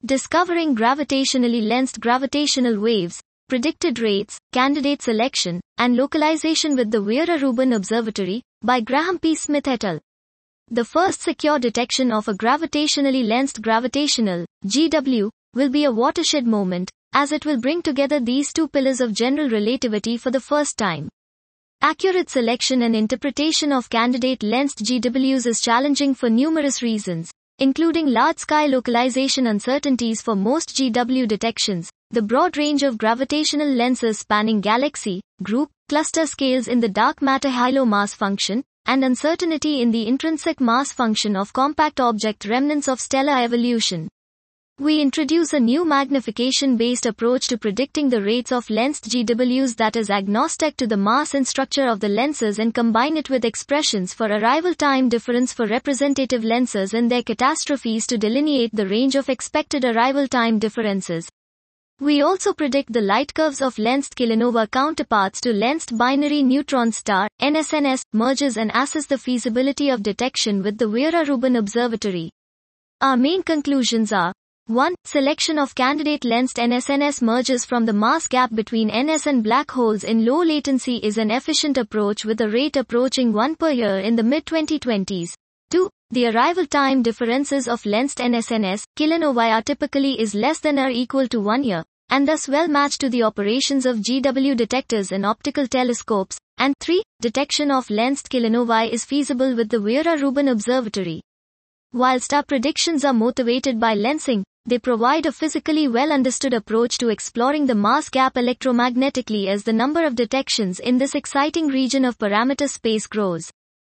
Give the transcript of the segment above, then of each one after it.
Discovering gravitationally lensed gravitational waves, predicted rates, candidate selection, and localization with the Vera-Rubin Observatory, by Graham P. Smith et al. The first secure detection of a gravitationally lensed gravitational, GW, will be a watershed moment, as it will bring together these two pillars of general relativity for the first time. Accurate selection and interpretation of candidate lensed GWs is challenging for numerous reasons, including large sky localization uncertainties for most GW detections, the broad range of gravitational lenses spanning galaxy, group, cluster scales in the dark matter halo mass function, and uncertainty in the intrinsic mass function of compact object remnants of stellar evolution. We introduce a new magnification-based approach to predicting the rates of lensed GWs that is agnostic to the mass and structure of the lenses and combine it with expressions for arrival time difference for representative lenses and their catastrophes to delineate the range of expected arrival time differences. We also predict the light curves of lensed kilonova counterparts to lensed binary neutron star, NSNS, mergers and assess the feasibility of detection with the Vera-Rubin Observatory. Our main conclusions are: 1. Selection of candidate lensed NSNS mergers from the mass gap between NS and black holes in low latency is an efficient approach with a rate approaching 1 per year in the mid-2020s. 2. The arrival time differences of lensed NSNS, kilonovae are typically is less than or equal to 1 year, and thus well matched to the operations of GW detectors and optical telescopes. And 3. Detection of lensed kilonovae is feasible with the Vera-Rubin Observatory. Whilst our predictions are motivated by lensing, they provide a physically well understood approach to exploring the mass gap electromagnetically as the number of detections in this exciting region of parameter space grows.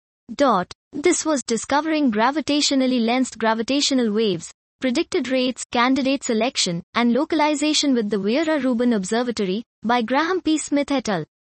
This was Discovering Gravitationally Lensed Gravitational Waves, Predicted Rates, Candidate Selection, and Localization with the Vera-Rubin Observatory, by Graham P. Smith et al.